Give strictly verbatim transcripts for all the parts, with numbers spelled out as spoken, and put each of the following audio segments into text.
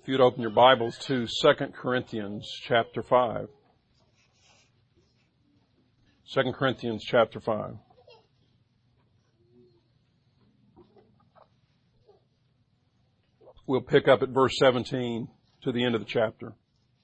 If you'd open your Bibles to Second Corinthians chapter five. Second Corinthians chapter five. We'll pick up at verse seventeen to the end of the chapter.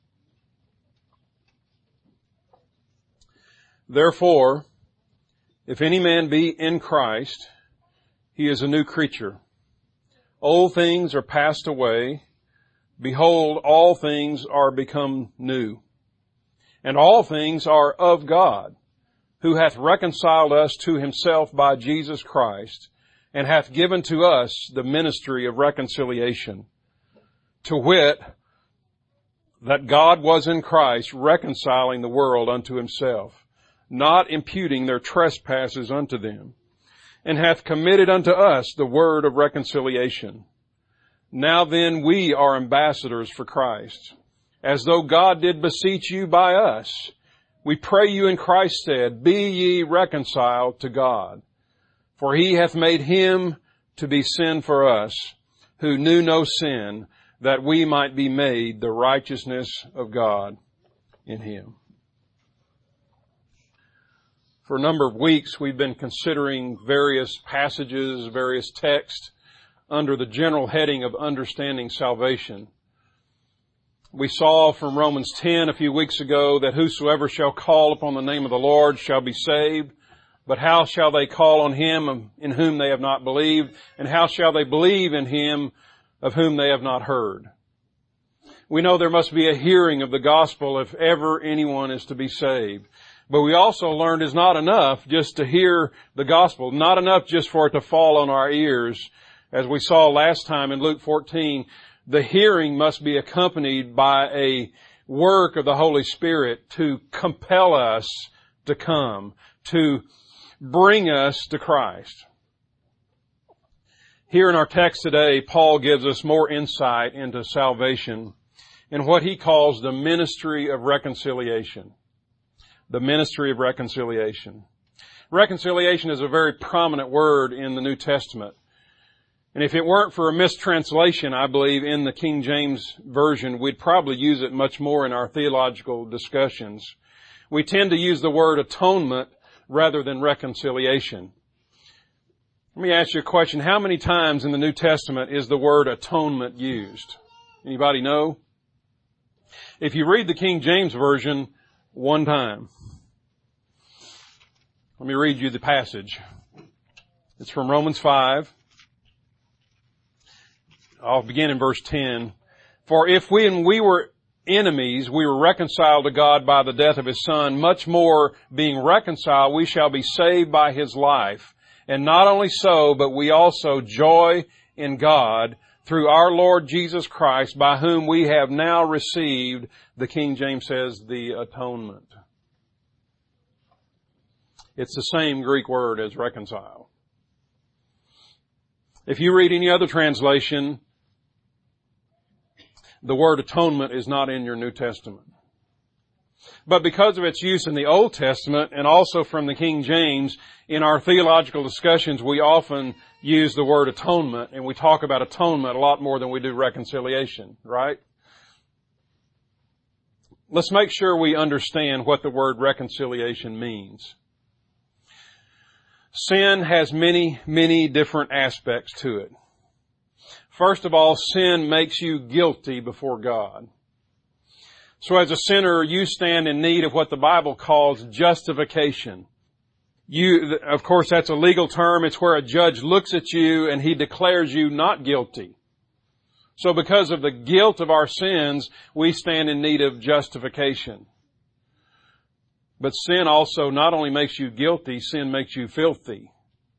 Therefore, if any man be in Christ, he is a new creature. Old things are passed away. Behold, all things are become new. And all things are of God, who hath reconciled us to himself by Jesus Christ, and hath given to us the ministry of reconciliation. To wit, that God was in Christ reconciling the world unto himself, not imputing their trespasses unto them, and hath committed unto us the word of reconciliation. Now then we are ambassadors for Christ, as though God did beseech you by us. We pray you in Christ's stead, be ye reconciled to God. For he hath made him to be sin for us, who knew no sin, that we might be made the righteousness of God in him. For a number of weeks we've been considering various passages, various texts, under the general heading of understanding salvation. We saw from Romans ten a few weeks ago that whosoever shall call upon the name of the Lord shall be saved. But how shall they call on him in whom they have not believed? And how shall they believe in him of whom they have not heard? We know there must be a hearing of the gospel if ever anyone is to be saved. But we also learned it's not enough just to hear the gospel, not enough just for it to fall on our ears. As we saw last time in Luke fourteen, the hearing must be accompanied by a work of the Holy Spirit to compel us to come, to bring us to Christ. Here in our text today, Paul gives us more insight into salvation in what he calls the ministry of reconciliation. The ministry of reconciliation. Reconciliation is a very prominent word in the New Testament. And if it weren't for a mistranslation, I believe, in the King James Version, we'd probably use it much more in our theological discussions. We tend to use the word atonement rather than reconciliation. Let me ask you a question. How many times in the New Testament is the word atonement used? Anybody know? If you read the King James Version, one time. Let me read you the passage. It's from Romans five. I'll begin in verse ten. For if when we were enemies, we were reconciled to God by the death of his Son, much more being reconciled, we shall be saved by his life. And not only so, but we also joy in God through our Lord Jesus Christ, by whom we have now received, the King James says, the atonement. It's the same Greek word as reconcile. If you read any other translation, the word atonement is not in your New Testament. But because of its use in the Old Testament and also from the King James, in our theological discussions, we often use the word atonement, and we talk about atonement a lot more than we do reconciliation, right? Let's make sure we understand what the word reconciliation means. Sin has many, many different aspects to it. First of all, sin makes you guilty before God. So as a sinner, you stand in need of what the Bible calls justification. You, of course, that's a legal term. It's where a judge looks at you and he declares you not guilty. So because of the guilt of our sins, we stand in need of justification. But sin also not only makes you guilty, sin makes you filthy,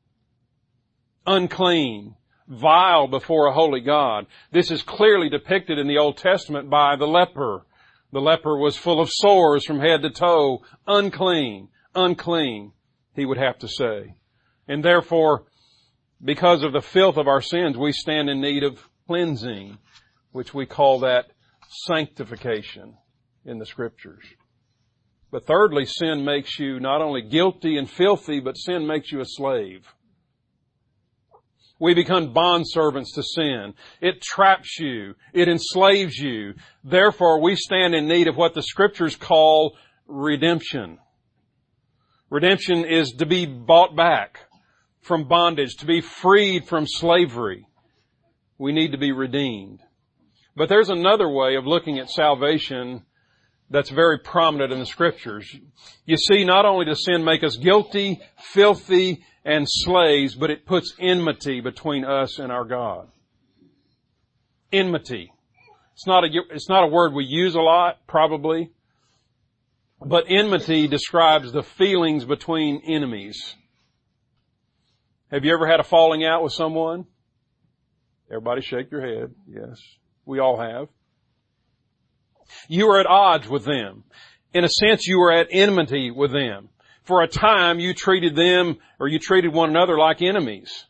unclean, vile before a holy God. This is clearly depicted in the Old Testament by the leper. The leper was full of sores from head to toe, unclean, unclean, he would have to say. And therefore, because of the filth of our sins, we stand in need of cleansing, which we call that sanctification in the Scriptures. But thirdly, sin makes you not only guilty and filthy, but sin makes you a slave. We become bondservants to sin. It traps you. It enslaves you. Therefore, we stand in need of what the Scriptures call redemption. Redemption is to be bought back from bondage, to be freed from slavery. We need to be redeemed. But there's another way of looking at salvation that's very prominent in the Scriptures. You see, not only does sin make us guilty, filthy, and slaves, but it puts enmity between us and our God. Enmity. It's not a, it's not a word we use a lot, probably. But enmity describes the feelings between enemies. Have you ever had a falling out with someone? Everybody shake your head. Yes, we all have. You are at odds with them. In a sense, you are at enmity with them. For a time, you treated them, or you treated one another like enemies.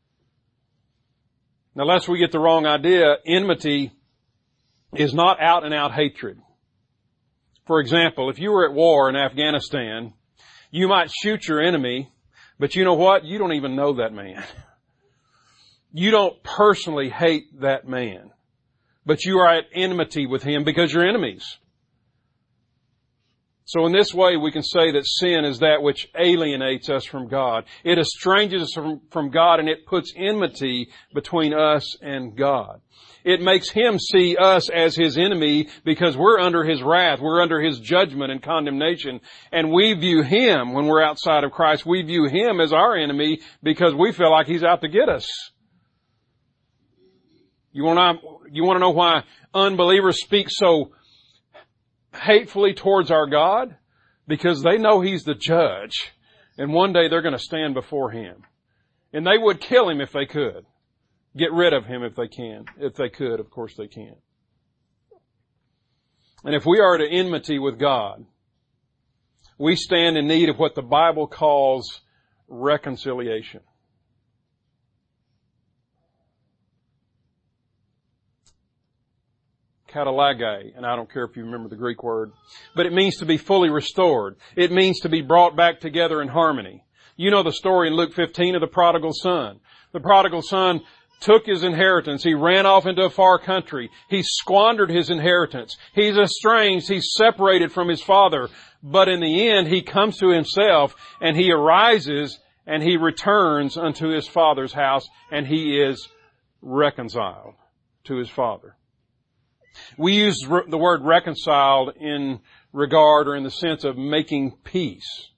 Now, lest we get the wrong idea, enmity is not out and out hatred. For example, if you were at war in Afghanistan, you might shoot your enemy, but you know what? You don't even know that man. You don't personally hate that man, but you are at enmity with him because you're enemies. So in this way, we can say that sin is that which alienates us from God. It estranges us from, from God, and it puts enmity between us and God. It makes Him see us as His enemy because we're under His wrath. We're under His judgment and condemnation. And we view Him, when we're outside of Christ, we view Him as our enemy because we feel like He's out to get us. You want to, you want to know why unbelievers speak so hatefully towards our God? Because they know He's the judge, and one day they're going to stand before Him. And they would kill Him if they could. Get rid of Him if they can. If they could, of course they can. And if we are at enmity with God, we stand in need of what the Bible calls reconciliation. Katalage, and I don't care if you remember the Greek word, but it means to be fully restored. It means to be brought back together in harmony. You know the story in Luke fifteen of the prodigal son. The prodigal son took his inheritance. He ran off into a far country. He squandered his inheritance. He's estranged. He's separated from his father. But in the end, he comes to himself, and he arises, and he returns unto his father's house, and he is reconciled to his father. We use the word reconciled in regard or in the sense of making peace.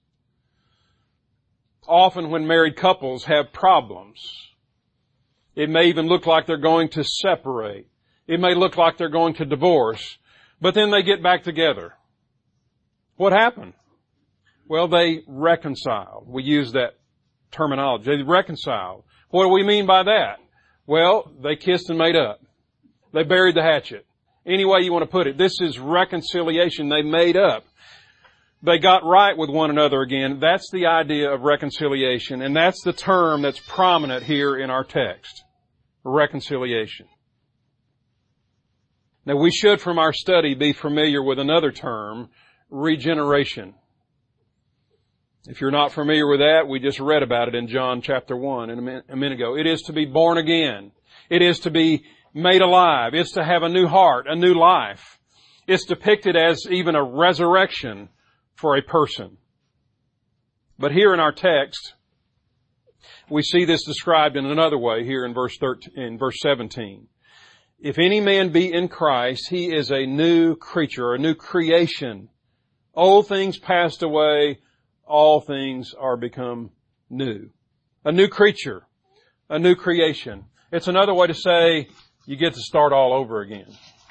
Often when married couples have problems, it may even look like they're going to separate. It may look like they're going to divorce, but then they get back together. What happened? Well, they reconciled. We use that terminology. They reconciled. What do we mean by that? Well, they kissed and made up. They buried the hatchet. Any way you want to put it, this is reconciliation. They made up. They got right with one another again. That's the idea of reconciliation, and that's the term that's prominent here in our text. Reconciliation. Now, we should, from our study, be familiar with another term, regeneration. If you're not familiar with that, we just read about it in John chapter one a minute ago. It is to be born again. It is to be made alive. It's to have a new heart, a new life. It's depicted as even a resurrection for a person. But here in our text, we see this described in another way here in verse thirteen, in verse seventeen. If any man be in Christ, he is a new creature, a new creation. Old things passed away, all things are become new. A new creature, a new creation. It's another way to say you get to start all over again.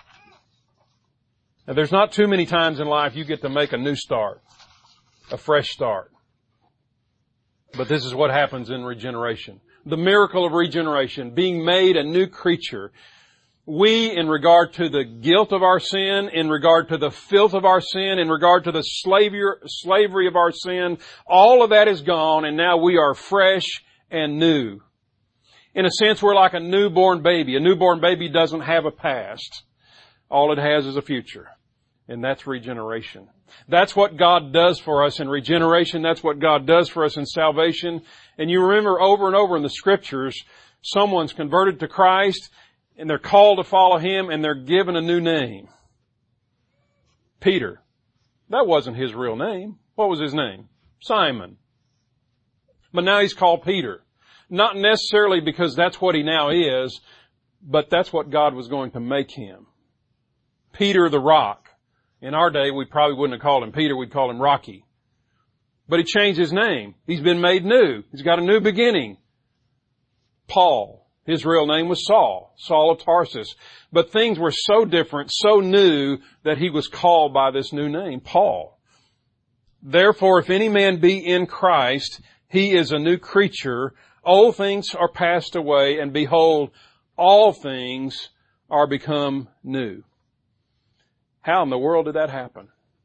Now, there's not too many times in life you get to make a new start, a fresh start. But this is what happens in regeneration. The miracle of regeneration, being made a new creature. We, in regard to the guilt of our sin, in regard to the filth of our sin, in regard to the slavery, slavery of our sin, all of that is gone, and now we are fresh and new. In a sense, we're like a newborn baby. A newborn baby doesn't have a past. All it has is a future. And that's regeneration. That's what God does for us in regeneration. That's what God does for us in salvation. And you remember over and over in the Scriptures, someone's converted to Christ and they're called to follow Him and they're given a new name. Peter. That wasn't his real name. What was his name? Simon. But now he's called Peter. Not necessarily because that's what he now is, but that's what God was going to make him. Peter the Rock. In our day, we probably wouldn't have called him Peter, we'd call him Rocky. But he changed his name. He's been made new. He's got a new beginning. Paul. His real name was Saul, Saul of Tarsus. But things were so different, so new, that he was called by this new name, Paul. Therefore, if any man be in Christ, he is a new creature. Old things are passed away, and behold, all things are become new. How in the world did that happen?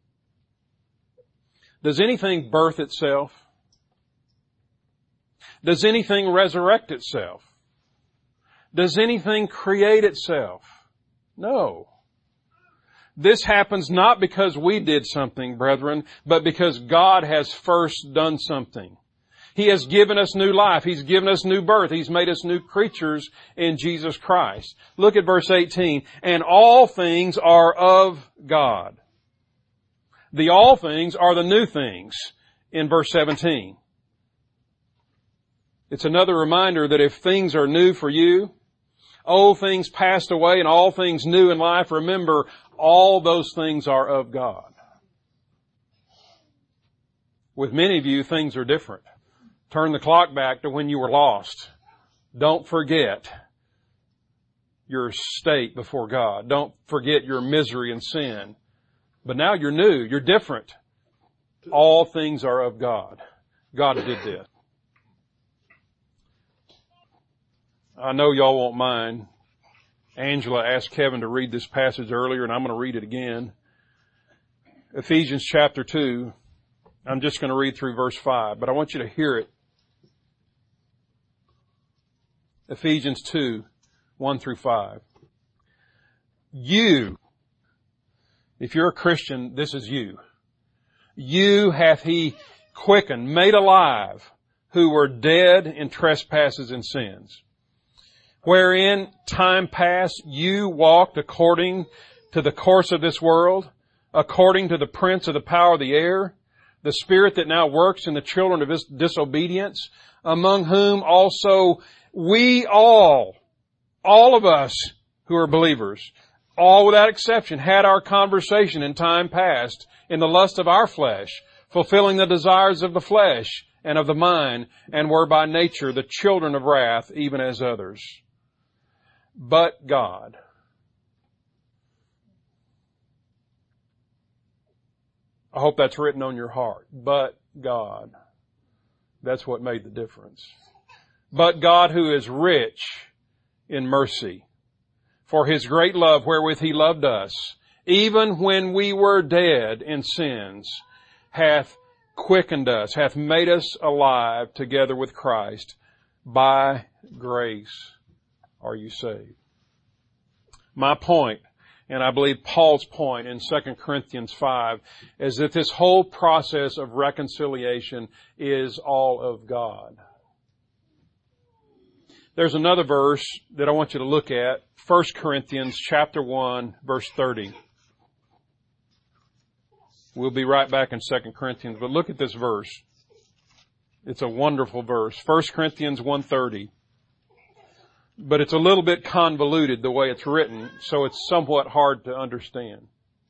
Does anything birth itself? Does anything resurrect itself? Does anything create itself? No. This happens not because we did something, brethren, but because God has first done something. He has given us new life. He's given us new birth. He's made us new creatures in Jesus Christ. Look at verse eighteen. And all things are of God. The all things are the new things in verse seventeen. It's another reminder that if things are new for you, old things passed away and all things new in life, remember, all those things are of God. With many of you, things are different. Turn the clock back to when you were lost. Don't forget your state before God. Don't forget your misery and sin. But now you're new. You're different. All things are of God. God did this. I know y'all won't mind. Angela asked Kevin to read this passage earlier, and I'm going to read it again. Ephesians chapter two. I'm just going to read through verse five, but I want you to hear it. Ephesians two, one through five. You, if you're a Christian, this is you. You hath He quickened, made alive, who were dead in trespasses and sins, wherein time past you walked according to the course of this world, according to the prince of the power of the air, the spirit that now works in the children of his disobedience, among whom also we all, all of us who are believers, all without exception, had our conversation in time past in the lust of our flesh, fulfilling the desires of the flesh and of the mind, and were by nature the children of wrath, even as others. But God, I hope that's written on your heart. But God, that's what made the difference. But God, who is rich in mercy, for His great love wherewith He loved us, even when we were dead in sins, hath quickened us, hath made us alive together with Christ. By grace are you saved. My point, and I believe Paul's point in Second Corinthians five, is that this whole process of reconciliation is all of God. There's another verse that I want you to look at, First Corinthians chapter one, verse thirty. We'll be right back in Second Corinthians, but look at this verse. It's a wonderful verse. First Corinthians one thirty. But it's a little bit convoluted the way it's written, so it's somewhat hard to understand.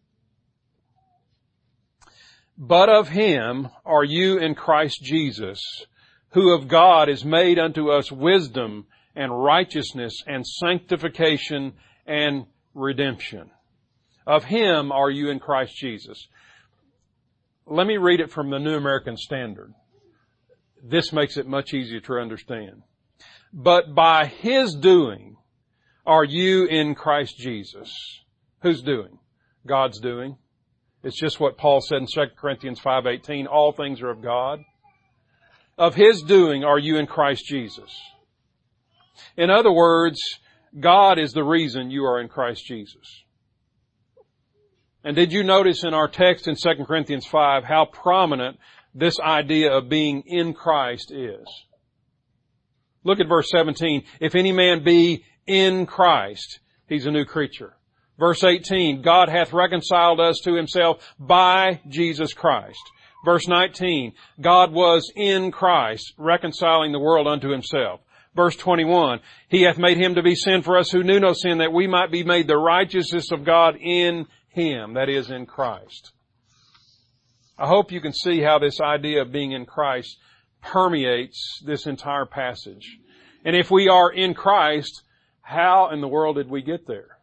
But of Him are you in Christ Jesus, who of God is made unto us wisdom and righteousness and sanctification and redemption. Of Him are you in Christ Jesus. Let me read it from the New American Standard. This makes it much easier to understand. But by His doing are you in Christ Jesus. Who's doing? God's doing. It's just what Paul said in Second Corinthians five eighteen. All things are of God. Of His doing are you in Christ Jesus. In other words, God is the reason you are in Christ Jesus. And did you notice in our text in Second Corinthians five how prominent this idea of being in Christ is? Look at verse seventeen. If any man be in Christ, he's a new creature. Verse eighteen, God hath reconciled us to himself by Jesus Christ. Verse nineteen, God was in Christ, reconciling the world unto himself. Verse twenty-one, he hath made him to be sin for us who knew no sin, that we might be made the righteousness of God in him, that is, in Christ. I hope you can see how this idea of being in Christ permeates this entire passage. And if we are in Christ, how in the world did we get there?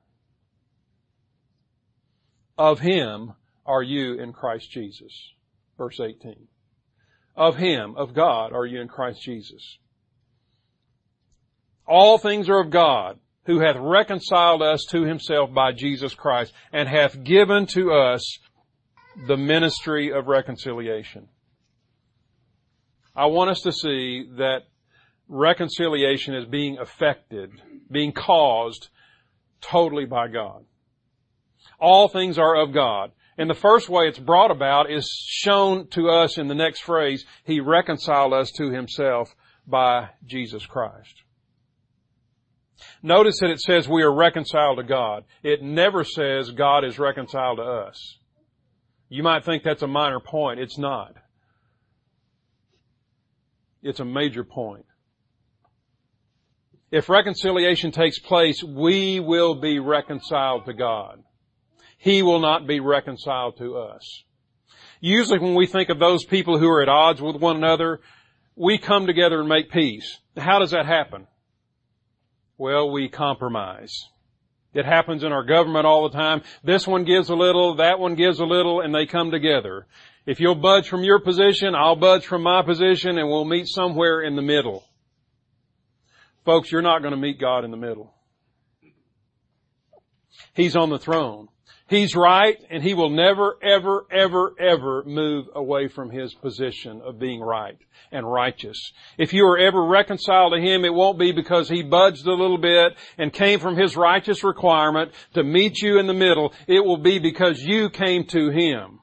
Of him are you in Christ Jesus. Verse eighteen. Of him, of God, are you in Christ Jesus. All things are of God, who hath reconciled us to himself by Jesus Christ, and hath given to us the ministry of reconciliation. I want us to see that reconciliation is being effected, being caused totally by God. All things are of God. And the first way it's brought about is shown to us in the next phrase. He reconciled us to himself by Jesus Christ. Notice that it says we are reconciled to God. It never says God is reconciled to us. You might think that's a minor point. It's not. It's a major point. If reconciliation takes place, we will be reconciled to God. He will not be reconciled to us. Usually when we think of those people who are at odds with one another, we come together and make peace. How does that happen? Well, we compromise. It happens in our government all the time. This one gives a little, that one gives a little, and they come together. If you'll budge from your position, I'll budge from my position, and we'll meet somewhere in the middle. Folks, you're not going to meet God in the middle. He's on the throne. He's right, and He will never, ever, ever, ever move away from His position of being right and righteous. If you are ever reconciled to Him, it won't be because He budged a little bit and came from His righteous requirement to meet you in the middle. It will be because you came to Him.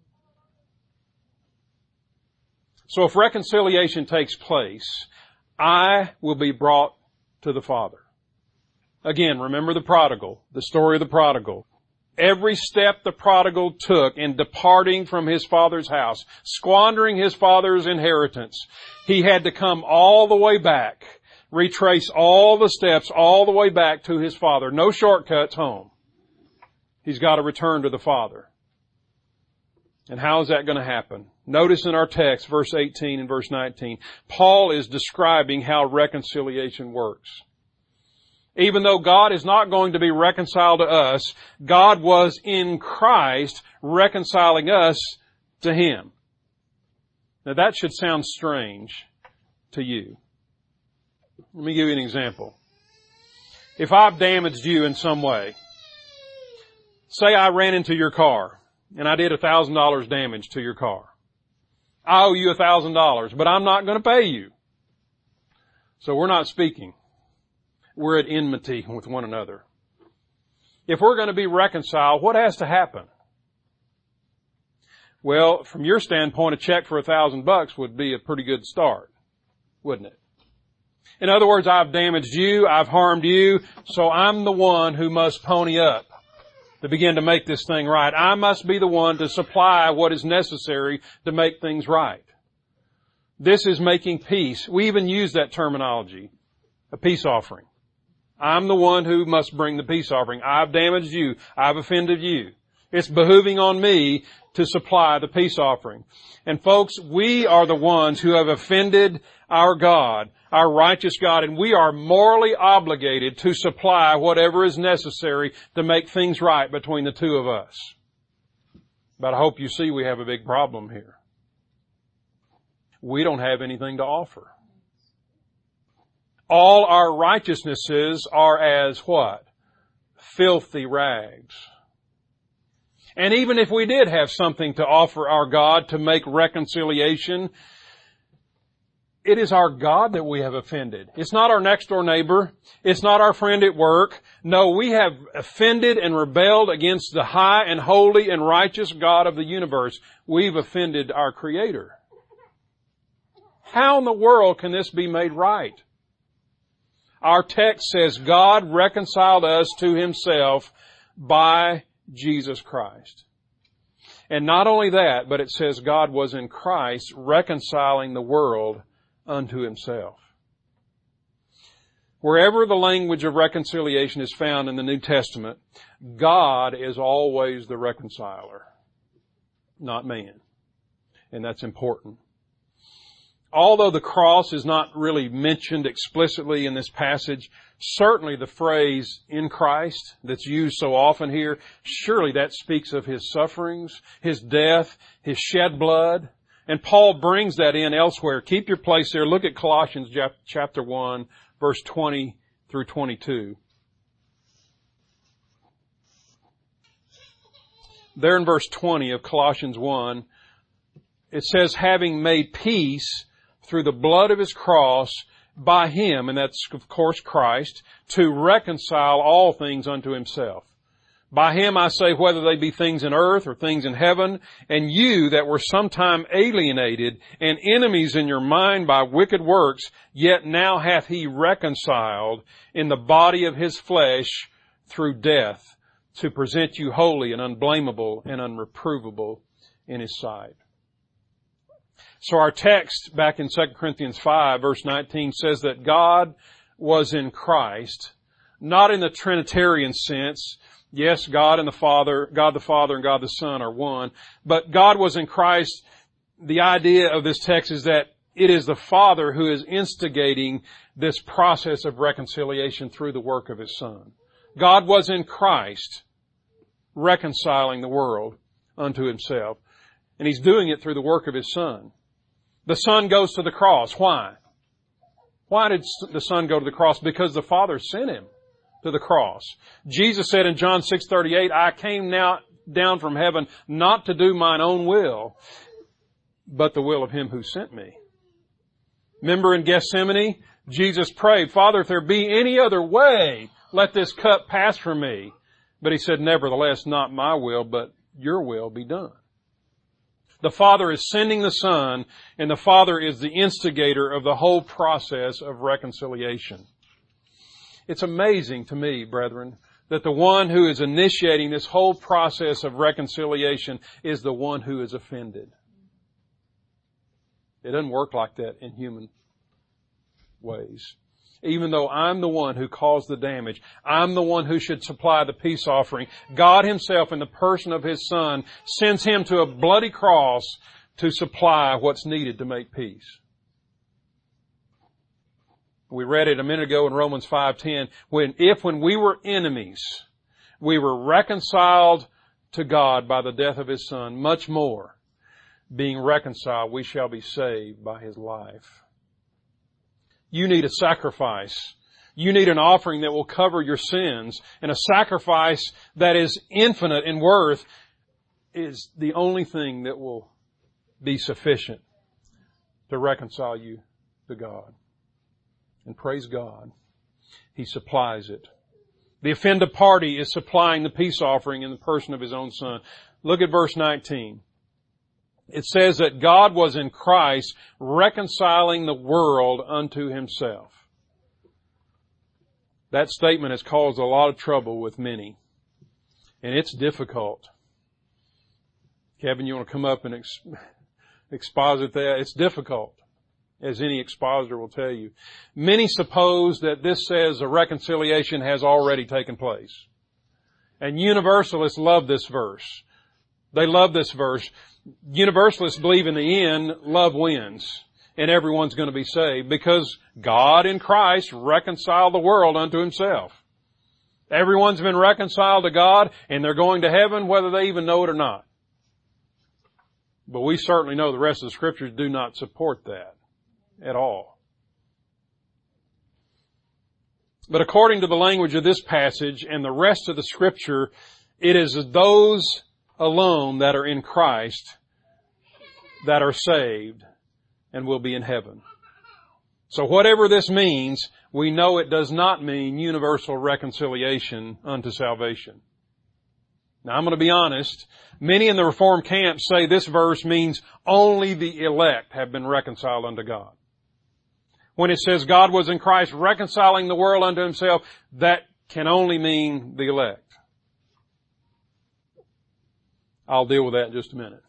So if reconciliation takes place, I will be brought to the Father. Again, remember the prodigal, the story of the prodigal. Every step the prodigal took in departing from his father's house, squandering his father's inheritance, he had to come all the way back, retrace all the steps all the way back to his father. No shortcuts home. He's got to return to the Father. And how is that going to happen? Notice in our text, verse eighteen and verse nineteen, Paul is describing how reconciliation works. Even though God is not going to be reconciled to us, God was in Christ reconciling us to Him. Now that should sound strange to you. Let me give you an example. If I've damaged you in some way, say I ran into your car and I did a thousand dollars damage to your car. I owe you a thousand dollars, but I'm not going to pay you. So we're not speaking. We're at enmity with one another. If we're going to be reconciled, what has to happen? Well, from your standpoint, a check for a thousand bucks would be a pretty good start, wouldn't it? In other words, I've damaged you, I've harmed you, so I'm the one who must pony up to begin to make this thing right. I must be the one to supply what is necessary to make things right. This is making peace. We even use that terminology, a peace offering. I'm the one who must bring the peace offering. I've damaged you. I've offended you. It's behooving on me to supply the peace offering. And folks, we are the ones who have offended our God, our righteous God, and we are morally obligated to supply whatever is necessary to make things right between the two of us. But I hope you see we have a big problem here. We don't have anything to offer. All our righteousnesses are as what? Filthy rags. And even if we did have something to offer our God to make reconciliation, it is our God that we have offended. It's not our next door neighbor. It's not our friend at work. No, we have offended and rebelled against the high and holy and righteous God of the universe. We've offended our Creator. How in the world can this be made right? Our text says God reconciled us to Himself by Jesus Christ. And not only that, but it says God was in Christ reconciling the world unto Himself. Wherever the language of reconciliation is found in the New Testament, God is always the reconciler, not man. And that's important. Although the cross is not really mentioned explicitly in this passage, certainly the phrase "in Christ" that's used so often here, surely that speaks of His sufferings, His death, His shed blood. And Paul brings that in elsewhere. Keep your place there. Look at Colossians chapter one, verse twenty through twenty-two. There in verse twenty of Colossians one, it says, having made peace through the blood of His cross by Him, and that's of course Christ, to reconcile all things unto Himself. By Him I say, whether they be things in earth or things in heaven, and you that were sometime alienated and enemies in your mind by wicked works, yet now hath He reconciled in the body of His flesh through death, to present you holy and unblameable and unreprovable in His sight. So our text back in Second Corinthians five, verse nineteen, says that God was in Christ, not in the Trinitarian sense. Yes, God and the Father, God the Father and God the Son are one. But God was in Christ. The idea of this text is that it is the Father who is instigating this process of reconciliation through the work of His Son. God was in Christ, reconciling the world unto Himself. And He's doing it through the work of His Son. The Son goes to the cross. Why? Why did the Son go to the cross? Because the Father sent Him to the cross. Jesus said in John six thirty-eight, I came now down from heaven not to do mine own will, but the will of Him who sent me. Remember in Gethsemane, Jesus prayed, Father, if there be any other way, let this cup pass from me. But He said, nevertheless, not my will, but your will be done. The Father is sending the Son, and the Father is the instigator of the whole process of reconciliation. It's amazing to me, brethren, that the one who is initiating this whole process of reconciliation is the one who is offended. It doesn't work like that in human ways. Even though I'm the one who caused the damage, I'm the one who should supply the peace offering, God Himself in the person of His Son sends Him to a bloody cross to supply what's needed to make peace. We read it a minute ago in Romans five ten, when if when we were enemies, we were reconciled to God by the death of His Son, much more, being reconciled, we shall be saved by His life. You need a sacrifice. You need an offering that will cover your sins. And a sacrifice that is infinite in worth is the only thing that will be sufficient to reconcile you to God. And praise God, He supplies it. The offended party is supplying the peace offering in the person of His own Son. Look at verse nineteen. It says that God was in Christ reconciling the world unto Himself. That statement has caused a lot of trouble with many. And it's difficult. Kevin, you want to come up and ex- exposit that? It's difficult, as any expositor will tell you. Many suppose that this says a reconciliation has already taken place. And universalists love this verse. They love this verse. Universalists believe in the end, love wins and everyone's going to be saved because God in Christ reconciled the world unto Himself. Everyone's been reconciled to God and they're going to heaven whether they even know it or not. But we certainly know the rest of the Scriptures do not support that at all. But according to the language of this passage and the rest of the Scripture, it is those alone that are in Christ that are saved and will be in heaven. So whatever this means, we know it does not mean universal reconciliation unto salvation. Now I'm going to be honest. Many in the Reformed camp say this verse means only the elect have been reconciled unto God. When it says God was in Christ reconciling the world unto Himself, that can only mean the elect. I'll deal with that in just a minute.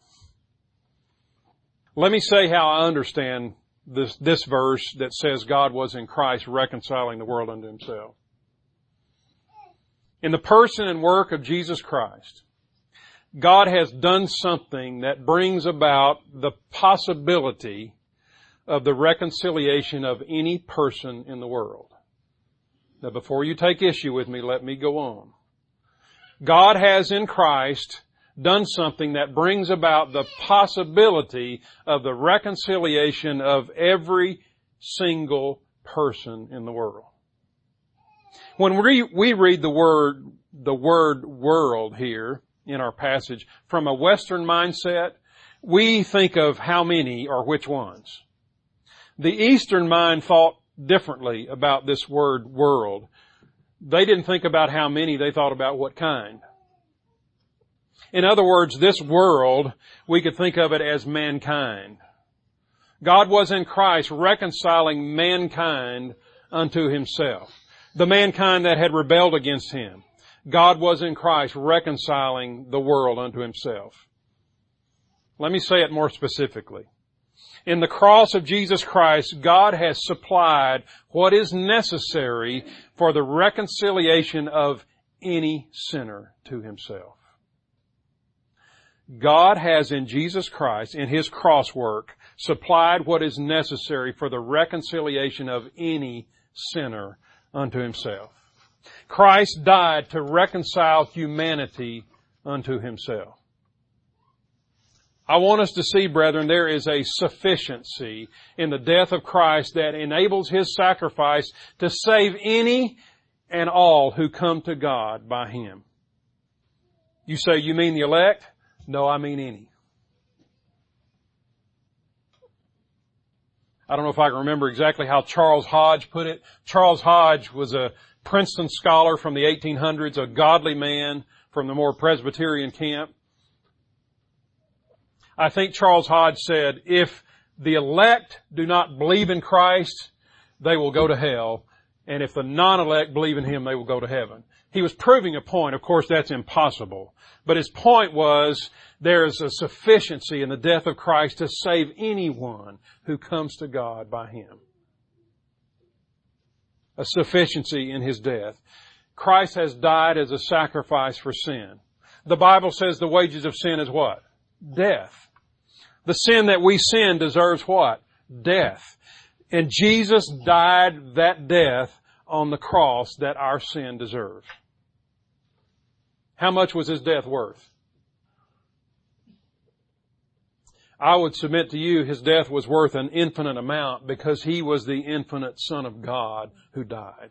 Let me say how I understand this, this verse that says God was in Christ reconciling the world unto Himself. In the person and work of Jesus Christ, God has done something that brings about the possibility of the reconciliation of any person in the world. Now, before you take issue with me, let me go on. God has in Christ done something that brings about the possibility of the reconciliation of every single person in the world. When we, we read the word, the word world here in our passage from a Western mindset, we think of how many or which ones. The Eastern mind thought differently about this word world. They didn't think about how many, they thought about what kind. In other words, this world, we could think of it as mankind. God was in Christ reconciling mankind unto Himself. The mankind that had rebelled against Him. God was in Christ reconciling the world unto Himself. Let me say it more specifically. In the cross of Jesus Christ, God has supplied what is necessary for the reconciliation of any sinner to Himself. God has in Jesus Christ, in His cross work, supplied what is necessary for the reconciliation of any sinner unto Himself. Christ died to reconcile humanity unto Himself. I want us to see, brethren, there is a sufficiency in the death of Christ that enables His sacrifice to save any and all who come to God by Him. You say, you mean the elect? No, I mean any. I don't know if I can remember exactly how Charles Hodge put it. Charles Hodge was a Princeton scholar from the eighteen hundreds, a godly man from the more Presbyterian camp. I think Charles Hodge said, if the elect do not believe in Christ, they will go to hell. And if the non-elect believe in Him, they will go to heaven. He was proving a point. Of course, that's impossible. But his point was, there is a sufficiency in the death of Christ to save anyone who comes to God by Him. A sufficiency in His death. Christ has died as a sacrifice for sin. The Bible says the wages of sin is what? Death. The sin that we sin deserves what? Death. And Jesus died that death on the cross that our sin deserves. How much was His death worth? I would submit to you His death was worth an infinite amount because He was the infinite Son of God who died.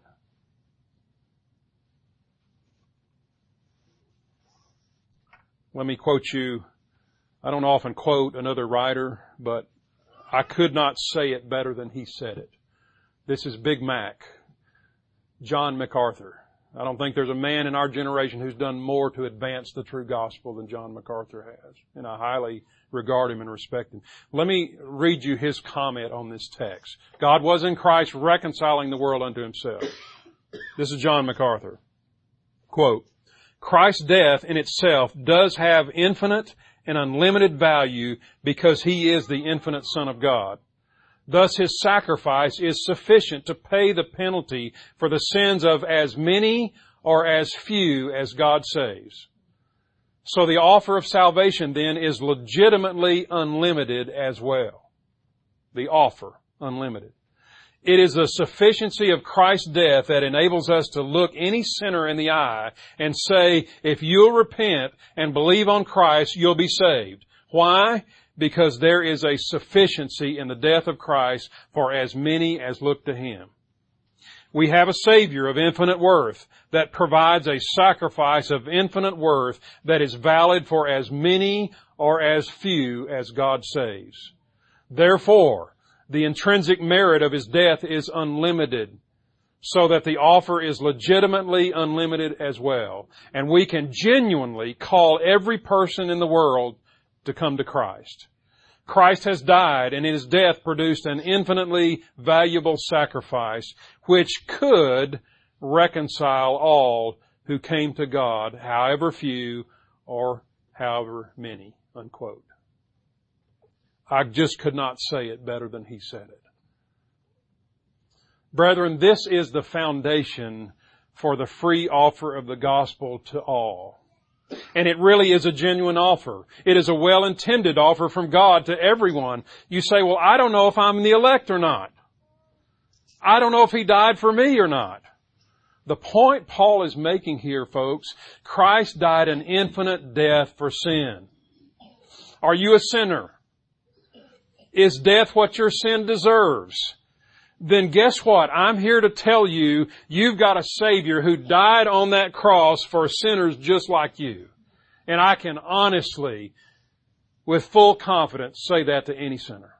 Let me quote you. I don't often quote another writer, but I could not say it better than he said it. This is Big Mac, John MacArthur. I don't think there's a man in our generation who's done more to advance the true gospel than John MacArthur has. And I highly regard him and respect him. Let me read you his comment on this text. God was in Christ reconciling the world unto Himself. This is John MacArthur. Quote, Christ's death in itself does have infinite and unlimited value because He is the infinite Son of God. Thus His sacrifice is sufficient to pay the penalty for the sins of as many or as few as God saves. So the offer of salvation then is legitimately unlimited as well. The offer, unlimited. It is the sufficiency of Christ's death that enables us to look any sinner in the eye and say, if you'll repent and believe on Christ, you'll be saved. Why? Because there is a sufficiency in the death of Christ for as many as look to Him. We have a Savior of infinite worth that provides a sacrifice of infinite worth that is valid for as many or as few as God saves. Therefore, the intrinsic merit of His death is unlimited, so that the offer is legitimately unlimited as well. And we can genuinely call every person in the world to come to Christ. Christ has died, and in His death produced an infinitely valuable sacrifice which could reconcile all who came to God, however few or however many, unquote. I just could not say it better than he said it. Brethren, this is the foundation for the free offer of the gospel to all. And it really is a genuine offer. It is a well-intended offer from God to everyone. You say, well, I don't know if I'm the elect or not. I don't know if He died for me or not. The point Paul is making here, folks, Christ died an infinite death for sin. Are you a sinner? Is death what your sin deserves? Then guess what? I'm here to tell you, you've got a Savior who died on that cross for sinners just like you. And I can honestly, with full confidence, say that to any sinner.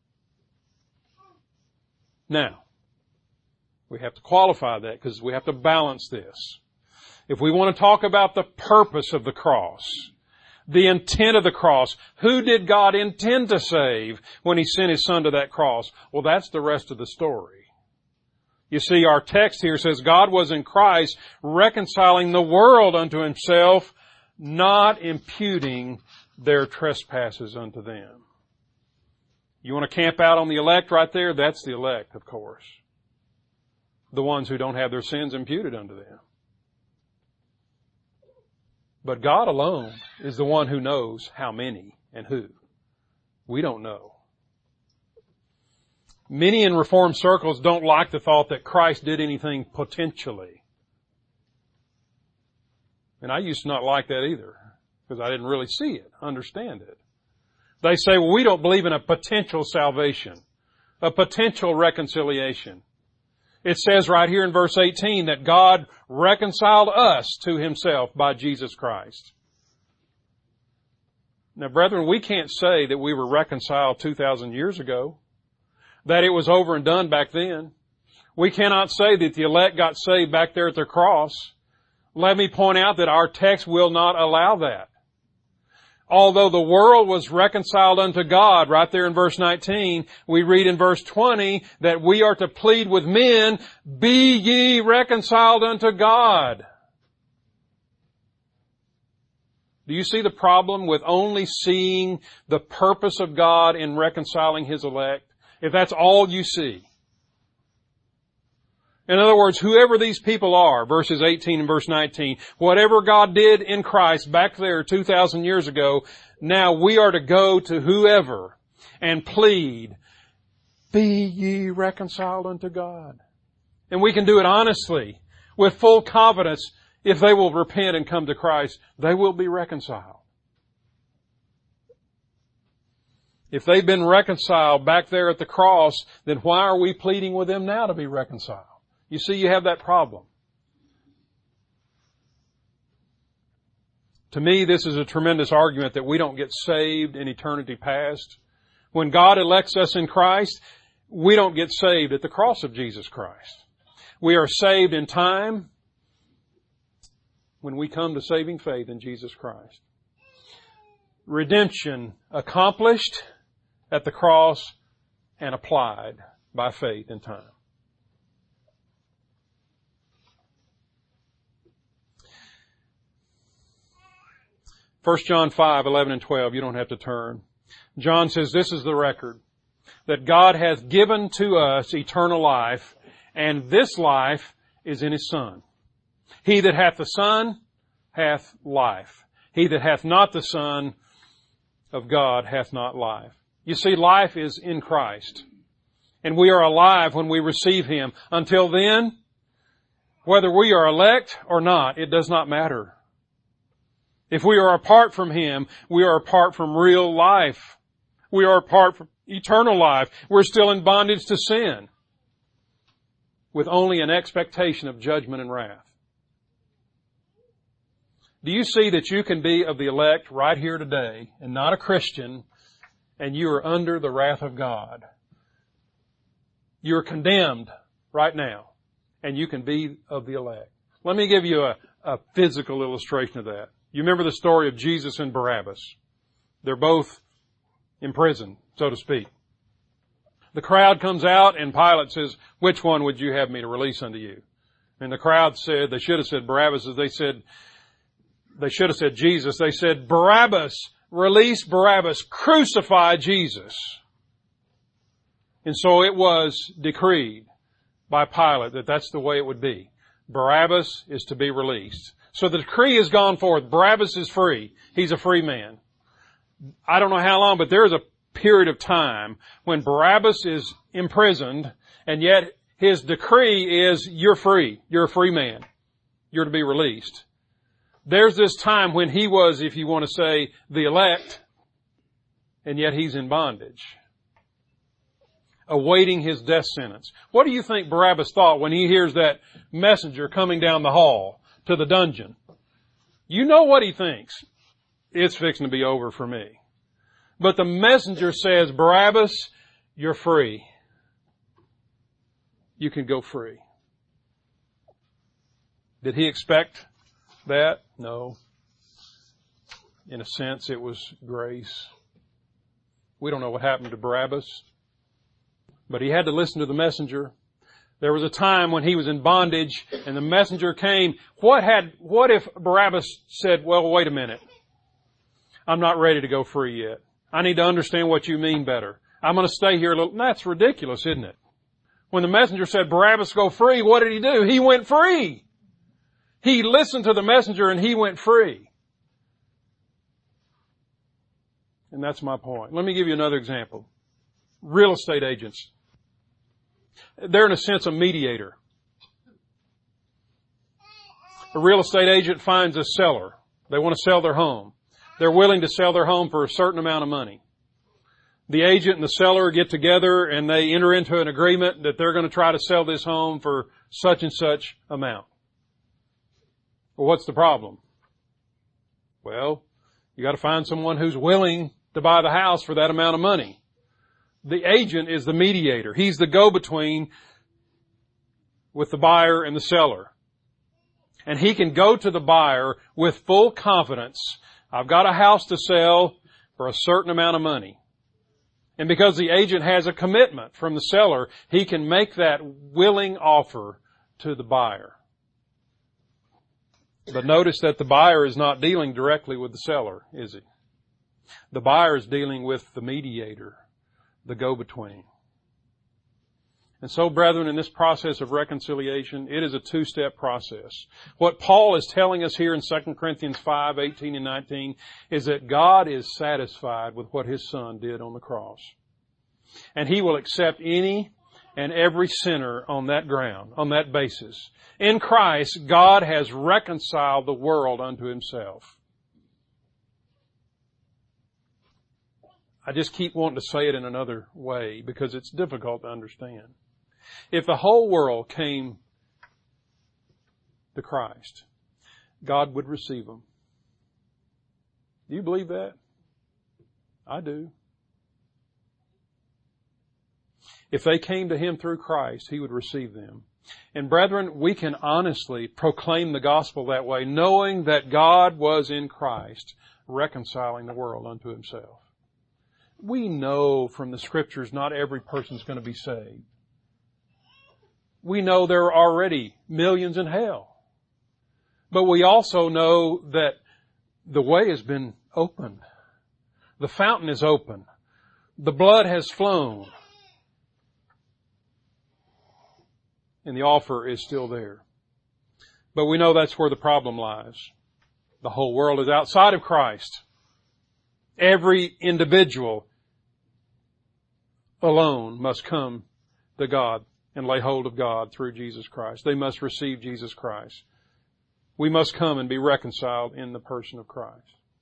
Now, we have to qualify that because we have to balance this. If we want to talk about the purpose of the cross, the intent of the cross, who did God intend to save when He sent His Son to that cross? Well, that's the rest of the story. You see, our text here says God was in Christ reconciling the world unto Himself, not imputing their trespasses unto them. You want to camp out on the elect right there? That's the elect, of course. The ones who don't have their sins imputed unto them. But God alone is the one who knows how many and who. We don't know. Many in Reformed circles don't like the thought that Christ did anything potentially. And I used to not like that either, because I didn't really see it, understand it. They say, well, we don't believe in a potential salvation, a potential reconciliation. It says right here in verse eighteen that God reconciled us to Himself by Jesus Christ. Now, brethren, we can't say that we were reconciled two thousand years ago, that it was over and done back then. We cannot say that the elect got saved back there at the cross. Let me point out that our text will not allow that. Although the world was reconciled unto God, right there in verse nineteen, we read in verse twenty that we are to plead with men, be ye reconciled unto God. Do you see the problem with only seeing the purpose of God in reconciling His elect? If that's all you see. In other words, whoever these people are, verses eighteen and verse nineteen, whatever God did in Christ back there two thousand years ago, now we are to go to whoever and plead, be ye reconciled unto God. And we can do it honestly, with full confidence. If they will repent and come to Christ, they will be reconciled. If they've been reconciled back there at the cross, then why are we pleading with them now to be reconciled? You see, you have that problem. To me, this is a tremendous argument that we don't get saved in eternity past. When God elects us in Christ, we don't get saved at the cross of Jesus Christ. We are saved in time when we come to saving faith in Jesus Christ. Redemption accomplished at the cross and applied by faith in time. First John five, eleven and twelve, you don't have to turn. John says, this is the record, that God hath given to us eternal life, and this life is in His Son. He that hath the Son hath life. He that hath not the Son of God hath not life. You see, life is in Christ. And we are alive when we receive Him. Until then, whether we are elect or not, it does not matter. If we are apart from Him, we are apart from real life. We are apart from eternal life. We're still in bondage to sin, with only an expectation of judgment and wrath. Do you see that you can be of the elect right here today and not a Christian, and you are under the wrath of God? You're condemned right now, and you can be of the elect. Let me give you a, a physical illustration of that. You remember the story of Jesus and Barabbas. They're both imprisoned, so to speak. The crowd comes out and Pilate says, which one would you have me to release unto you? And the crowd said, they should have said Barabbas. They said, they should have said Jesus. They said, Barabbas, release Barabbas, crucify Jesus. And so it was decreed by Pilate that that's the way it would be. Barabbas is to be released. So the decree has gone forth. Barabbas is free. He's a free man. I don't know how long, but there is a period of time when Barabbas is imprisoned, and yet his decree is, you're free. You're a free man. You're to be released. There's this time when he was, if you want to say, the elect, and yet he's in bondage, awaiting his death sentence. What do you think Barabbas thought when he hears that messenger coming down the hall to the dungeon? You know what he thinks. It's fixing to be over for me. But the messenger says, Barabbas, you're free. You can go free. Did he expect that? No. In a sense, it was grace. We don't know what happened to Barabbas, but he had to listen to the messenger. There was a time when he was in bondage and the messenger came. What had, what if Barabbas said, well, wait a minute. I'm not ready to go free yet. I need to understand what you mean better. I'm going to stay here a little. That's ridiculous, isn't it? When the messenger said, Barabbas, go free, what did he do? He went free. He listened to the messenger and he went free. And that's my point. Let me give you another example. Real estate agents. They're in a sense a mediator. A real estate agent finds a seller. They want to sell their home. They're willing to sell their home for a certain amount of money. The agent and the seller get together and they enter into an agreement that they're going to try to sell this home for such and such amount. Well, what's the problem? Well, you got to find someone who's willing to buy the house for that amount of money. The agent is the mediator. He's the go-between with the buyer and the seller. And he can go to the buyer with full confidence. I've got a house to sell for a certain amount of money. And because the agent has a commitment from the seller, he can make that willing offer to the buyer. But notice that the buyer is not dealing directly with the seller, is he? The buyer is dealing with the mediator, the go-between. And so, brethren, in this process of reconciliation, it is a two-step process. What Paul is telling us here in Second Corinthians five, eighteen and nineteen is that God is satisfied with what His Son did on the cross. And He will accept any and every sinner on that ground, on that basis. In Christ, God has reconciled the world unto Himself. I just keep wanting to say it in another way because it's difficult to understand. If the whole world came to Christ, God would receive them. Do you believe that? I do. If they came to Him through Christ, He would receive them. And brethren, we can honestly proclaim the gospel that way, knowing that God was in Christ reconciling the world unto Himself. We know from the Scriptures not every person's going to be saved. We know there are already millions in hell. But we also know that the way has been opened. The fountain is open. The blood has flown. And the offer is still there. But we know that's where the problem lies. The whole world is outside of Christ. Every individual alone must come to God and lay hold of God through Jesus Christ. They must receive Jesus Christ. We must come and be reconciled in the person of Christ.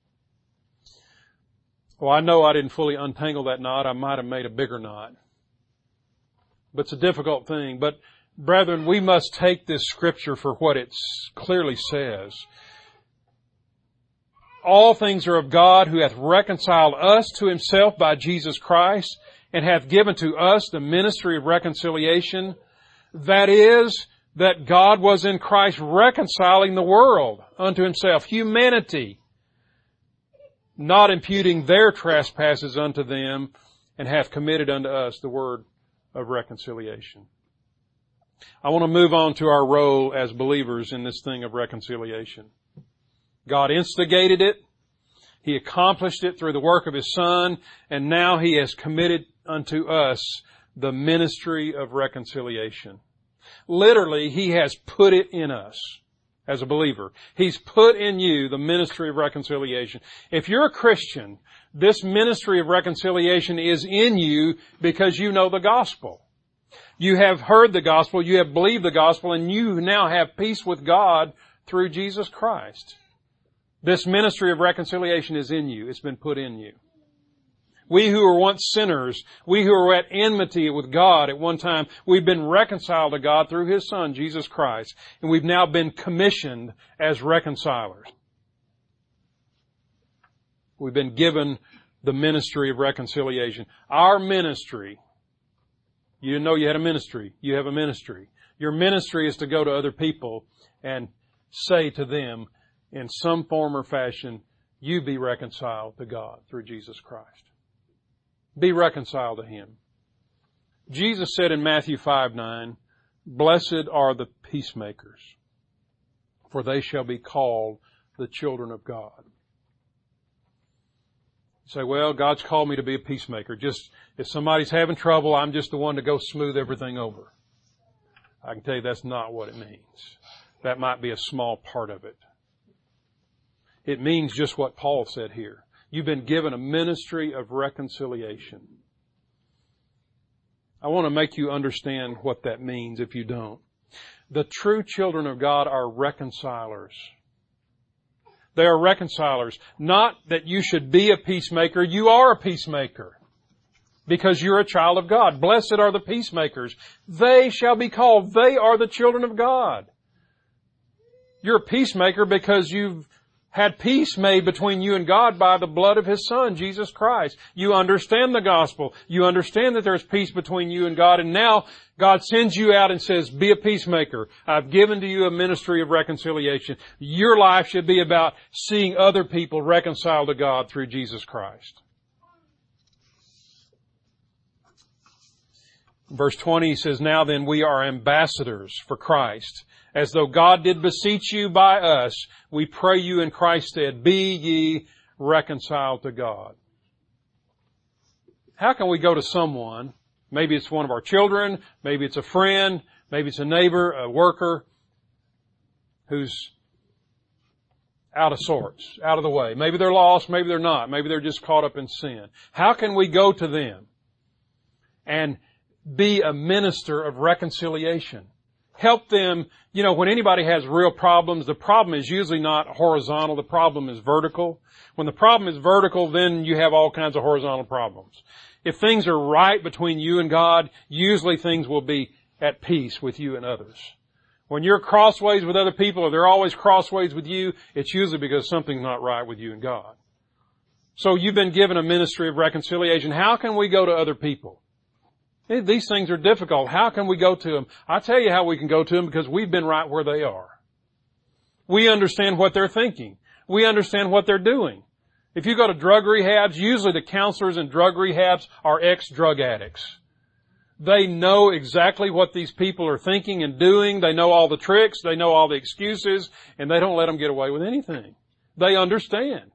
Well, I know I didn't fully untangle that knot. I might have made a bigger knot. But it's a difficult thing. But brethren, we must take this Scripture for what it clearly says. All things are of God, who hath reconciled us to Himself by Jesus Christ, and hath given to us the ministry of reconciliation. That is, that God was in Christ reconciling the world unto Himself, humanity. not imputing their trespasses unto them, and hath committed unto us the word of reconciliation. I want to move on to our role as believers in this thing of reconciliation. God instigated it. He accomplished it through the work of His Son, and now He has committed unto us the ministry of reconciliation. Literally, He has put it in us as a believer. He's put in you the ministry of reconciliation. If you're a Christian, this ministry of reconciliation is in you because you know the gospel. You have heard the gospel, you have believed the gospel, and you now have peace with God through Jesus Christ. This ministry of reconciliation is in you. It's been put in you. We who were once sinners, we who were at enmity with God at one time, we've been reconciled to God through His Son, Jesus Christ. And we've now been commissioned as reconcilers. We've been given the ministry of reconciliation. Our ministry, you didn't know you had a ministry. You have a ministry. Your ministry is to go to other people and say to them in some form or fashion, you be reconciled to God through Jesus Christ. Be reconciled to Him. Jesus said in Matthew five nine, blessed are the peacemakers, for they shall be called the children of God. You say, well, God's called me to be a peacemaker. Just, if somebody's having trouble, I'm just the one to go smooth everything over. I can tell you that's not what it means. That might be a small part of it. It means just what Paul said here. You've been given a ministry of reconciliation. I want to make you understand what that means if you don't. The true children of God are reconcilers. They are reconcilers. Not that you should be a peacemaker. You are a peacemaker because you're a child of God. Blessed are the peacemakers. They shall be called. They are the children of God. You're a peacemaker because you've had peace made between you and God by the blood of His Son, Jesus Christ. You understand the gospel. You understand that there's peace between you and God. And now God sends you out and says, be a peacemaker. I've given to you a ministry of reconciliation. Your life should be about seeing other people reconciled to God through Jesus Christ. Verse twenty says, now then we are ambassadors for Christ. As though God did beseech you by us, we pray you in Christ's stead, be ye reconciled to God. How can we go to someone, maybe it's one of our children, maybe it's a friend, maybe it's a neighbor, a worker, who's out of sorts, out of the way. Maybe they're lost, maybe they're not, maybe they're just caught up in sin. How can we go to them and be a minister of reconciliation? Help them. You know, when anybody has real problems, the problem is usually not horizontal. The problem is vertical. When the problem is vertical, then you have all kinds of horizontal problems. If things are right between you and God, usually things will be at peace with you and others. When you're crossways with other people, or they're always crossways with you, it's usually because something's not right with you and God. So you've been given a ministry of reconciliation. How can we go to other people? These things are difficult. How can we go to them? I'll tell you how we can go to them, because we've been right where they are. We understand what they're thinking. We understand what they're doing. If you go to drug rehabs, usually the counselors in drug rehabs are ex-drug addicts. They know exactly what these people are thinking and doing. They know all the tricks. They know all the excuses, and they don't let them get away with anything. They understand.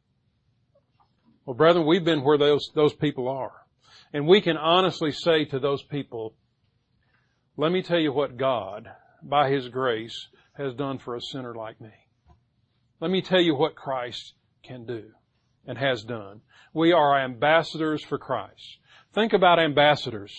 Well, brethren, we've been where those, those people are. And we can honestly say to those people, let me tell you what God, by His grace, has done for a sinner like me. Let me tell you what Christ can do and has done. We are ambassadors for Christ. Think about ambassadors.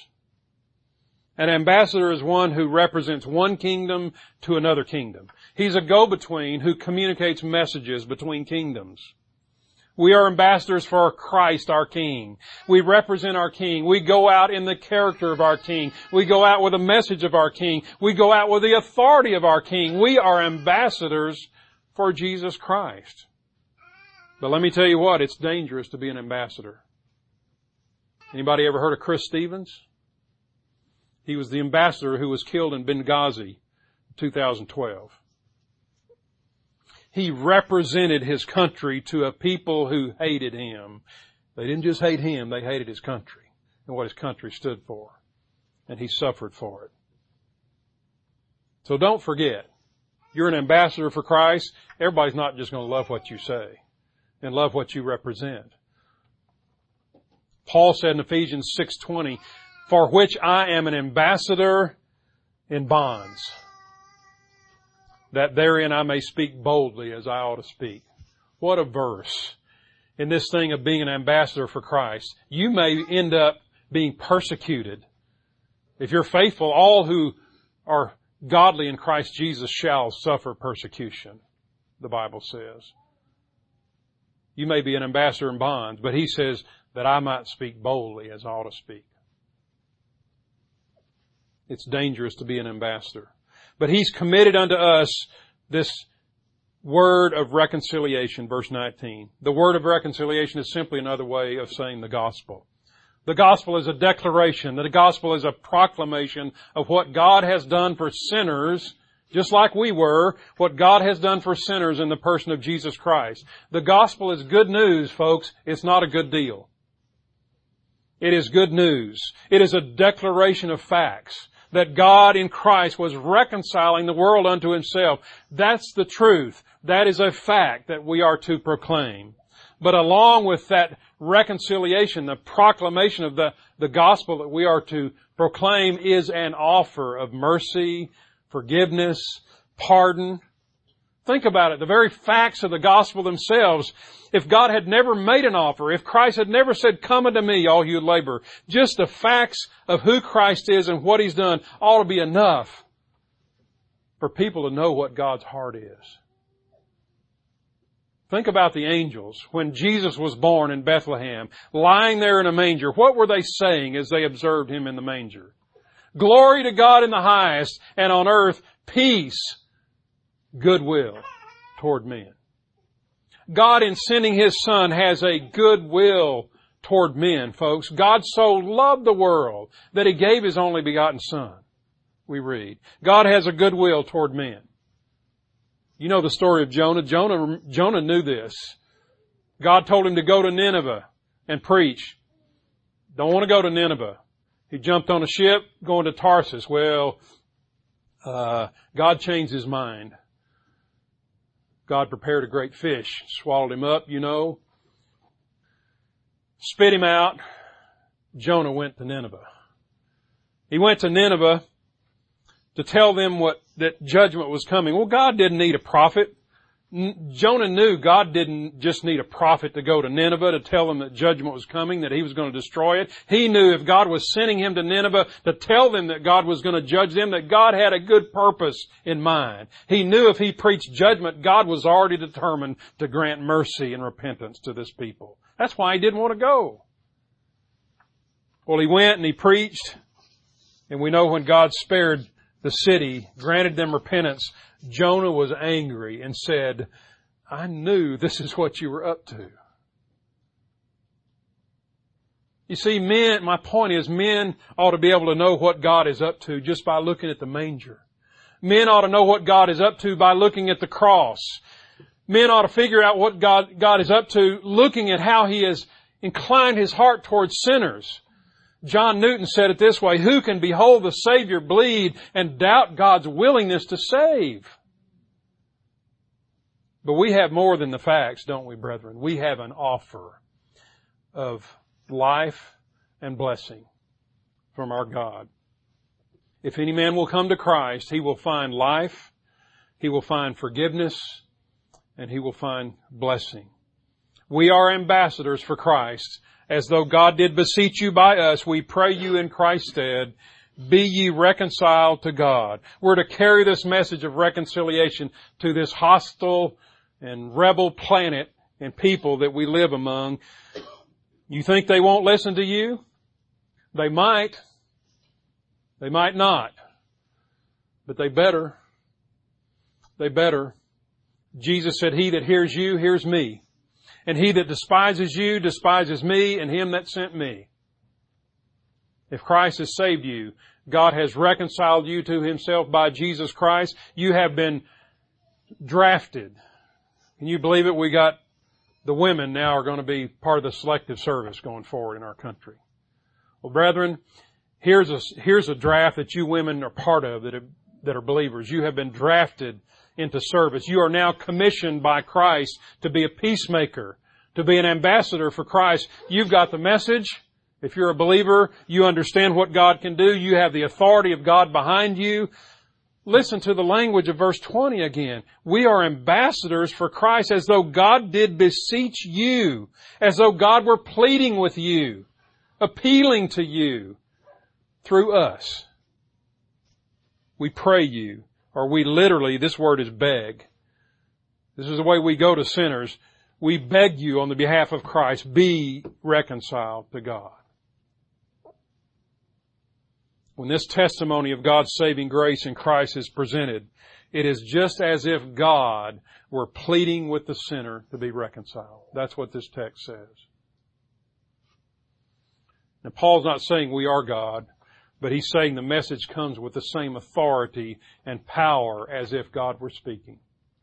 An ambassador is one who represents one kingdom to another kingdom. He's a go-between who communicates messages between kingdoms. We are ambassadors for Christ, our King. We represent our King. We go out in the character of our King. We go out with a message of our King. We go out with the authority of our King. We are ambassadors for Jesus Christ. But let me tell you what, it's dangerous to be an ambassador. Anybody ever heard of Chris Stevens? He was the ambassador who was killed in Benghazi in two thousand twelve. He represented His country to a people who hated Him. They didn't just hate Him, they hated His country and what His country stood for. And He suffered for it. So don't forget, you're an ambassador for Christ. Everybody's not just going to love what you say and love what you represent. Paul said in Ephesians six twenty, for which I am an ambassador in bonds, that therein I may speak boldly as I ought to speak. What a verse. In this thing of being an ambassador for Christ, you may end up being persecuted. If you're faithful, all who are godly in Christ Jesus shall suffer persecution, the Bible says. You may be an ambassador in bonds, but he says that I might speak boldly as I ought to speak. It's dangerous to be an ambassador. But He's committed unto us this word of reconciliation, verse nineteen. The word of reconciliation is simply another way of saying the gospel. The gospel is a declaration. The gospel is a proclamation of what God has done for sinners, just like we were, what God has done for sinners in the person of Jesus Christ. The gospel is good news, folks. It's not a good deal. It is good news. It is a declaration of facts that God in Christ was reconciling the world unto Himself. That's the truth. That is a fact that we are to proclaim. But along with that reconciliation, the proclamation of the, the gospel that we are to proclaim is an offer of mercy, forgiveness, pardon. Think about it. The very facts of the gospel themselves, if God had never made an offer, if Christ had never said, come unto me, all you labor, just the facts of who Christ is and what He's done ought to be enough for people to know what God's heart is. Think about the angels. When Jesus was born in Bethlehem, lying there in a manger, what were they saying as they observed Him in the manger? Glory to God in the highest, and on earth peace, goodwill toward men. God in sending His Son has a goodwill toward men, folks. God so loved the world that He gave His only begotten Son, we read. God has a goodwill toward men. You know the story of Jonah. Jonah, Jonah knew this. God told him to go to Nineveh and preach. Don't want to go to Nineveh. He jumped on a ship going to Tarsus. Well, uh, God changed his mind. God prepared a great fish, swallowed him up, you know, spit him out. Jonah went to Nineveh. He went to Nineveh to tell them what, that judgment was coming. Well, God didn't need a prophet. Jonah knew God didn't just need a prophet to go to Nineveh to tell them that judgment was coming, that He was going to destroy it. He knew if God was sending him to Nineveh to tell them that God was going to judge them, that God had a good purpose in mind. He knew if he preached judgment, God was already determined to grant mercy and repentance to this people. That's why he didn't want to go. Well, he went and he preached, and we know when God spared the city, granted them repentance, Jonah was angry and said, I knew this is what you were up to. You see, men, my point is, men ought to be able to know what God is up to just by looking at the manger. Men ought to know what God is up to by looking at the cross. Men ought to figure out what God, God is up to looking at how He has inclined His heart towards sinners. John Newton said it this way, who can behold the Savior bleed and doubt God's willingness to save? But we have more than the facts, don't we, brethren? We have an offer of life and blessing from our God. If any man will come to Christ, he will find life, he will find forgiveness, and he will find blessing. We are ambassadors for Christ. As though God did beseech you by us, we pray you in Christ's stead, be ye reconciled to God. We're to carry this message of reconciliation to this hostile and rebel planet and people that we live among. You think they won't listen to you? They might. They might not. But they better. They better. Jesus said, he that hears you, hears me. And he that despises you, despises me and him that sent me. If Christ has saved you, God has reconciled you to Himself by Jesus Christ. You have been drafted Can you believe it? We got the women now are going to be part of the selective service going forward in our country. Well, brethren, here's a, here's a draft that you women are part of that are, that are believers. You have been drafted into service. You are now commissioned by Christ to be a peacemaker, to be an ambassador for Christ. You've got the message. If you're a believer, you understand what God can do. You have the authority of God behind you. Listen to the language of verse twenty again. We are ambassadors for Christ as though God did beseech you, as though God were pleading with you, appealing to you through us. We pray you, or we literally, this word is beg. This is the way we go to sinners. We beg you on the behalf of Christ, be reconciled to God. When this testimony of God's saving grace in Christ is presented, it is just as if God were pleading with the sinner to be reconciled. That's what this text says. Now, Paul's not saying we are God, but he's saying the message comes with the same authority and power as if God were speaking.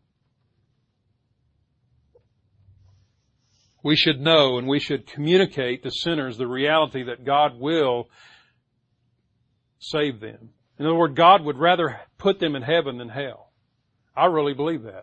We should know and we should communicate to sinners the reality that God will save them. In other words, God would rather put them in heaven than hell. I really believe that.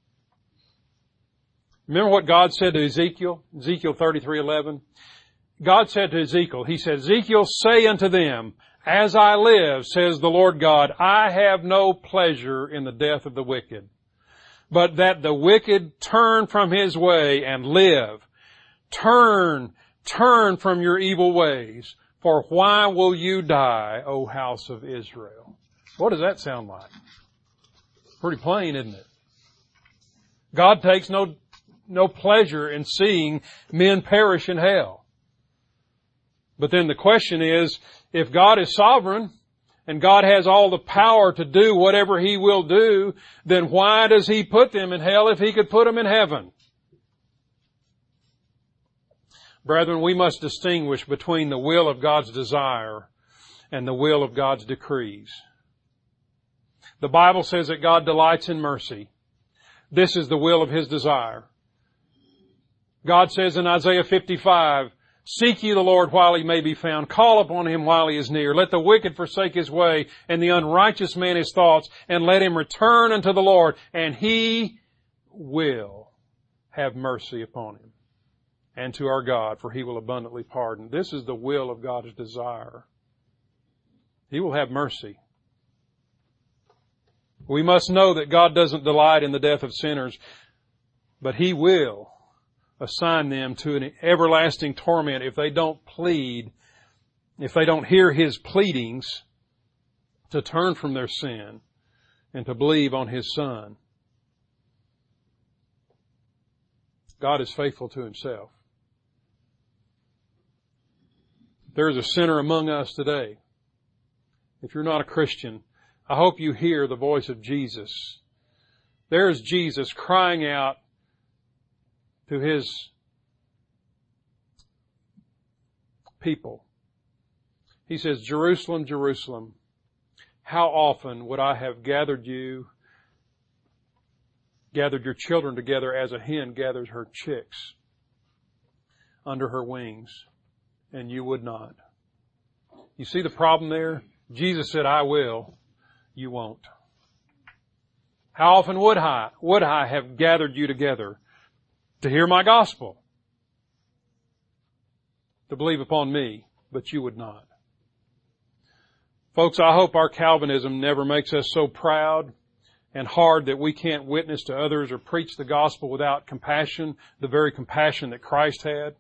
Remember what God said to Ezekiel? Ezekiel thirty-three eleven. God said to Ezekiel, He said, Ezekiel, say unto them, as I live, says the Lord God, I have no pleasure in the death of the wicked, but that the wicked turn from his way and live. Turn, turn from your evil ways. For why will you die, O house of Israel? What does that sound like? Pretty plain, isn't it? God takes no, no pleasure in seeing men perish in hell. But then the question is, if God is sovereign and God has all the power to do whatever He will do, then why does He put them in hell if He could put them in heaven? Brethren, we must distinguish between the will of God's desire and the will of God's decrees. The Bible says that God delights in mercy. This is the will of His desire. God says in Isaiah fifty-five, seek ye the Lord while He may be found. Call upon Him while He is near. Let the wicked forsake his way and the unrighteous man his thoughts, and let him return unto the Lord, and He will have mercy upon him. And to our God, for He will abundantly pardon. This is the will of God's desire. He will have mercy. We must know that God doesn't delight in the death of sinners, but He will assign them to an everlasting torment if they don't plead, if they don't hear His pleadings to turn from their sin and to believe on His Son. God is faithful to Himself. There is a sinner among us today. If you're not a Christian, I hope you hear the voice of Jesus. There is Jesus crying out to His people. He says, Jerusalem, Jerusalem, how often would I have gathered you, gathered your children together as a hen gathers her chicks under her wings, and you would not. You see the problem there? Jesus said, I will. You won't. How often would I, would I have gathered you together to hear my gospel, to believe upon me, but you would not. Folks, I hope our Calvinism never makes us so proud and hard that we can't witness to others or preach the gospel without compassion, the very compassion that Christ had.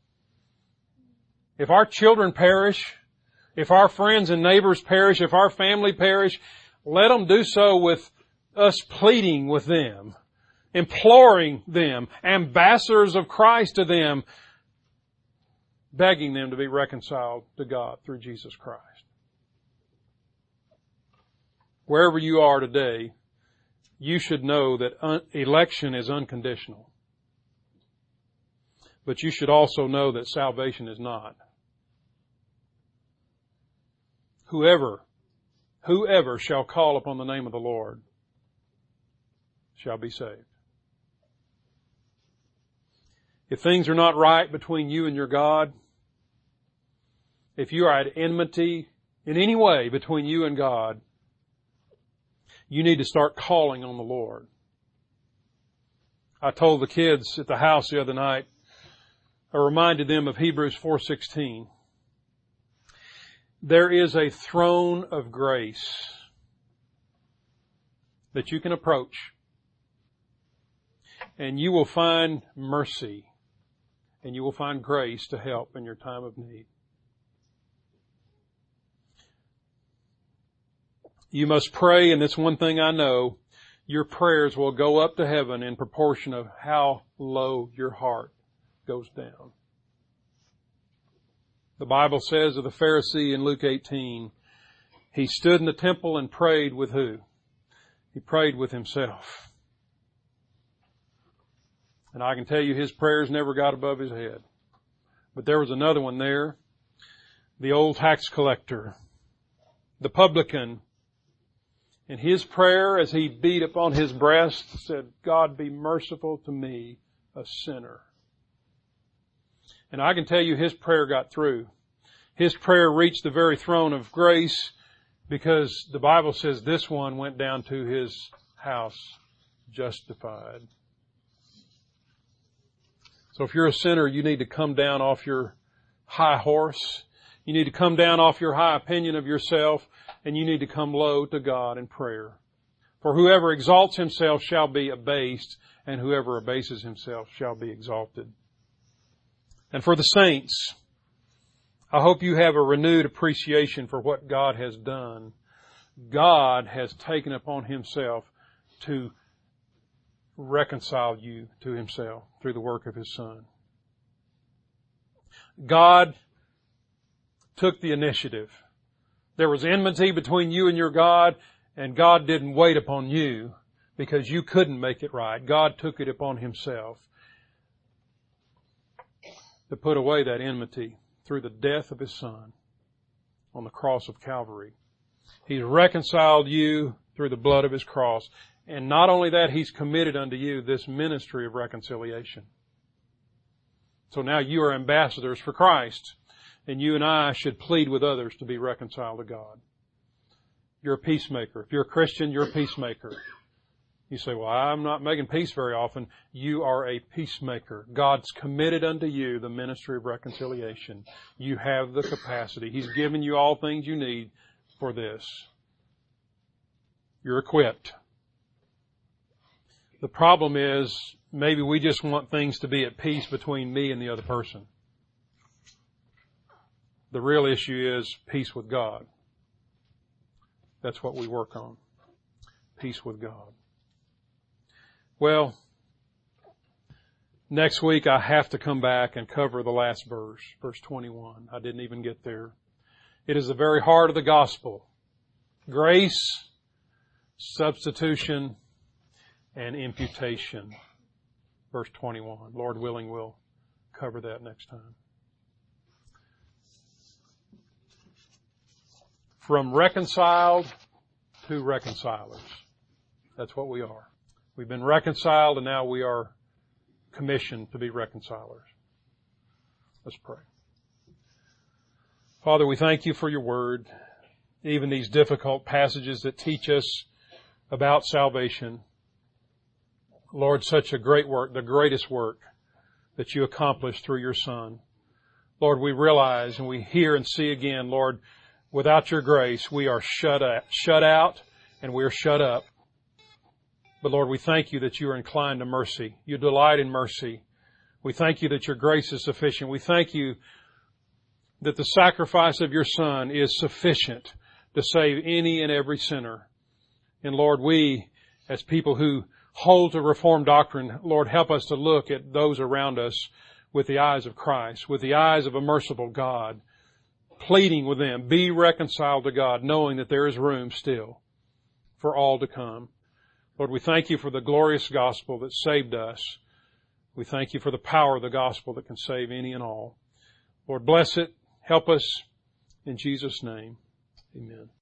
If our children perish, if our friends and neighbors perish, if our family perish, let them do so with us pleading with them, imploring them, ambassadors of Christ to them, begging them to be reconciled to God through Jesus Christ. Wherever you are today, you should know that un- election is unconditional. But you should also know that salvation is not. Whoever, whoever shall call upon the name of the Lord shall be saved. If things are not right between you and your God, if you are at enmity in any way between you and God, you need to start calling on the Lord. I told the kids at the house the other night, I reminded them of Hebrews four sixteen. There is a throne of grace that you can approach, and you will find mercy, and you will find grace to help in your time of need. You must pray, and that's one thing I know, your prayers will go up to heaven in proportion of how low your heart goes down. The Bible says of the Pharisee in Luke eighteen, he stood in the temple and prayed with who? He prayed with himself. And I can tell you his prayers never got above his head. But there was another one there, the old tax collector, the publican. And his prayer as he beat upon his breast said, God, be merciful to me, a sinner. And I can tell you his prayer got through. His prayer reached the very throne of grace because the Bible says this one went down to his house justified. So if you're a sinner, you need to come down off your high horse. You need to come down off your high opinion of yourself, and you need to come low to God in prayer. For whoever exalts himself shall be abased, and whoever abases himself shall be exalted. And for the saints, I hope you have a renewed appreciation for what God has done. God has taken upon himself to reconcile you to himself through the work of his Son. God took the initiative. There was enmity between you and your God, and God didn't wait upon you because you couldn't make it right. God took it upon himself to put away that enmity through the death of his Son on the cross of Calvary. He's reconciled you through the blood of his cross. And not only that, he's committed unto you this ministry of reconciliation. So now you are ambassadors for Christ. And you and I should plead with others to be reconciled to God. You're a peacemaker. If you're a Christian, you're a peacemaker. You say, well, I'm not making peace very often. You are a peacemaker. God's committed unto you the ministry of reconciliation. You have the capacity. He's given you all things you need for this. You're equipped. The problem is maybe we just want things to be at peace between me and the other person. The real issue is peace with God. That's what we work on. Peace with God. Well, next week I have to come back and cover the last verse, verse twenty-one. I didn't even get there. It is the very heart of the gospel. Grace, substitution, and imputation. Verse twenty-one. Lord willing, we'll cover that next time. From reconciled to reconcilers. That's what we are. We've been reconciled and now we are commissioned to be reconcilers. Let's pray. Father, we thank you for your word, even these difficult passages that teach us about salvation. Lord, such a great work, the greatest work that you accomplished through your Son. Lord, we realize and we hear and see again, Lord, without your grace, we are shut out, shut out and we are shut up. But Lord, we thank you that you are inclined to mercy. You delight in mercy. We thank you that your grace is sufficient. We thank you that the sacrifice of your Son is sufficient to save any and every sinner. And Lord, we, as people who hold to Reformed doctrine, Lord, help us to look at those around us with the eyes of Christ, with the eyes of a merciful God, pleading with them, be reconciled to God, knowing that there is room still for all to come. Lord, we thank you for the glorious gospel that saved us. We thank you for the power of the gospel that can save any and all. Lord, bless it. Help us. In Jesus' name, amen.